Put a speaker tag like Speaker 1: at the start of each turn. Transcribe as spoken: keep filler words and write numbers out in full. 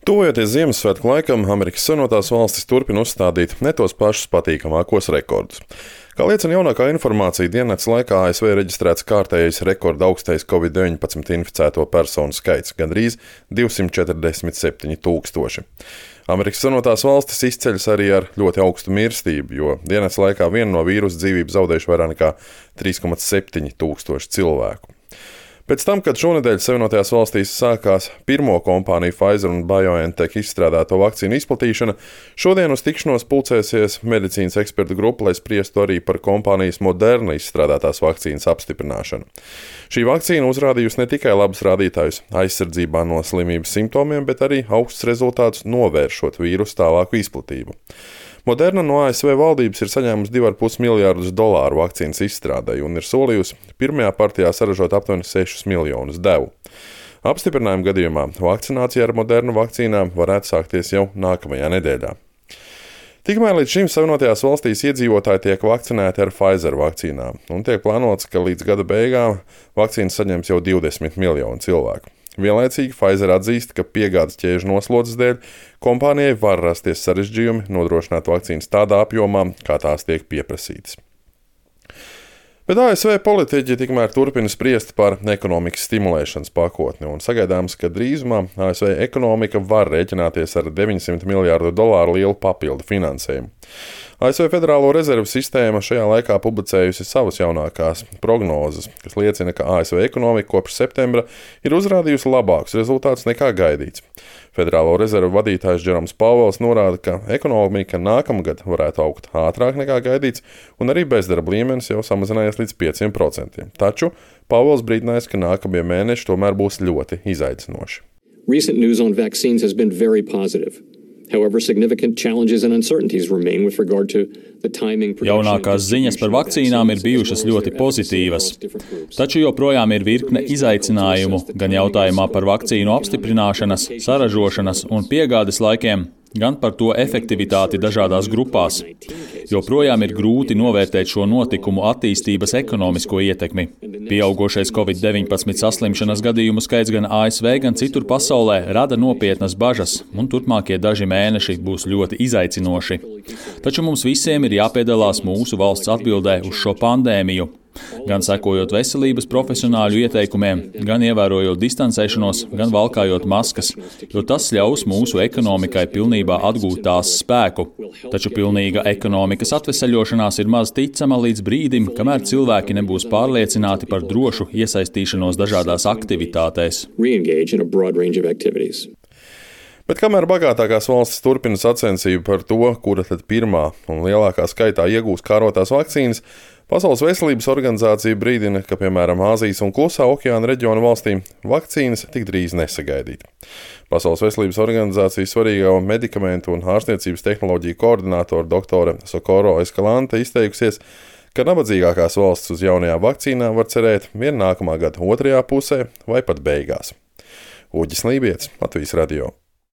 Speaker 1: Tuvojoties Ziemassvētku laikam, Amerikas Savienotās valstis turpina uzstādīt ne tos pašus patīkamākos rekordus. Kā liecina jaunākā informācija, diennakts laikā A S V reģistrēts kārtējais rekorda augstais covid deviņpadsmit inficēto personu skaits – gandrīz divsimt četrdesmit septiņi tūkstoši. Amerikas Savienotās valstis izceļas arī ar ļoti augstu mirstību, jo diennakts laikā vienu no vīrusa dzīvību zaudējuši vairāk nekā trīs komats septiņi tūkstoši cilvēku. Pēc tam, kad šonedēļ Savienotajās valstīs sākās pirmo kompāniju Pfizer un BioNTech izstrādāto vakcīnu izplatīšana, šodien uz tikšanos pulcēsies medicīnas ekspertu grupa, lai spriestu arī par kompānijas Moderna izstrādātās vakcīnas apstiprināšanu. Šī vakcīna uzrādījusi ne tikai labus rādītājus aizsardzībā no slimības simptomiem, bet arī augstus rezultātus novēršot vīrusu tālāku izplatību. Moderna no A S V valdības ir saņēmusi divi komats pieci miljārdus dolāru vakcīnas izstrādei un ir solījusi pirmajā partijā saražot aptuveni sešus miljonus devu. Apstiprinājuma gadījumā vakcinācija ar Moderna vakcīnām varētu sākties jau nākamajā nedēļā. Tikmēr līdz šim Savienotajās valstīs iedzīvotāji tiek vakcinēti ar Pfizer vakcīnām, un tiek plānots, ka līdz gada beigām vakcīnas saņems jau divdesmit miljoni cilvēku. Vienlaicīgi Pfizer atzīst, ka piegādes ķēžu noslodzes dēļ kompānijai var rasties sarežģījumi nodrošināt vakcīnas tādā apjomā, kā tās tiek pieprasītas. Bet A S V politiķi tikmēr turpina spriest par ekonomikas stimulēšanas pakotni un sagaidāms, ka drīzumā A S V ekonomika var rēķināties ar deviņsimt miljārdu dolāru lielu papildu finansējumu. A S V Federālo rezervu sistēma šajā laikā publicējusi savas jaunākās prognozes, kas liecina, ka A S V ekonomika kopš septembra ir uzrādījusi labākus rezultātus nekā gaidīts. Federālo rezervu vadītājs Džeroms Pauels norāda, ka ekonomika nākamgad varētu augt ātrāk nekā gaidīts, un arī bezdarba līmenis jau samazinājies līdz pieciem procentiem. Taču Pauels brīdinājis, ka nākamie mēneši tomēr būs ļoti izaicinoši.
Speaker 2: Recent news on vaccines has been very positive. However, significant challenges and uncertainties remain with regard to the timing.
Speaker 3: Jaunākās ziņas par vakcīnām ir bijušas ļoti pozitīvas, taču joprojām ir virkne izaicinājumu gan jautājumā par vakcīnu apstiprināšanas, saražošanas un piegādes laikiem, gan par to efektivitāti dažādās grupās. Joprojām ir grūti novērtēt šo notikumu attīstības ekonomisko ietekmi. Pieaugošais covid deviņpadsmit saslimšanas gadījumu skaits gan A S V, gan citur pasaulē rada nopietnas bažas, un turpmākie daži mēneši būs ļoti izaicinoši. Taču mums visiem ir jāpiedalās mūsu valsts atbildē uz šo pandēmiju. Gan sekojot veselības profesionāļu ieteikumiem, gan ievērojot distancēšanos, gan valkājot maskas, jo tas ļaus mūsu ekonomikai pilnībā atgūt tās spēku. Taču pilnīga ekonomikas atveseļošanās ir maz ticama līdz brīdim, kamēr cilvēki nebūs pārliecināti par drošu iesaistīšanos dažādās aktivitātēs.
Speaker 1: Bet kamēr bagātākās valstis turpina sacensību par to, kura tad pirmā un lielākā skaitā iegūs kārotās vakcīnas, Pasaules veselības organizācija brīdina, ka, piemēram, Āzijas un Klusā okeāna reģiona valstīm vakcīnas tik drīz nesagaidīt. Pasaules veselības organizācijas svarīgā medikamentu un ārstniecības tehnoloģiju koordinātora doktore Socorro Escalante izteikusies, ka nabadzīgākās valstis uz jaunajām vakcīnām var cerēt vien nākamā gada otrajā pusē vai pat beigās. Uģis Lībietis, Latvijas radio.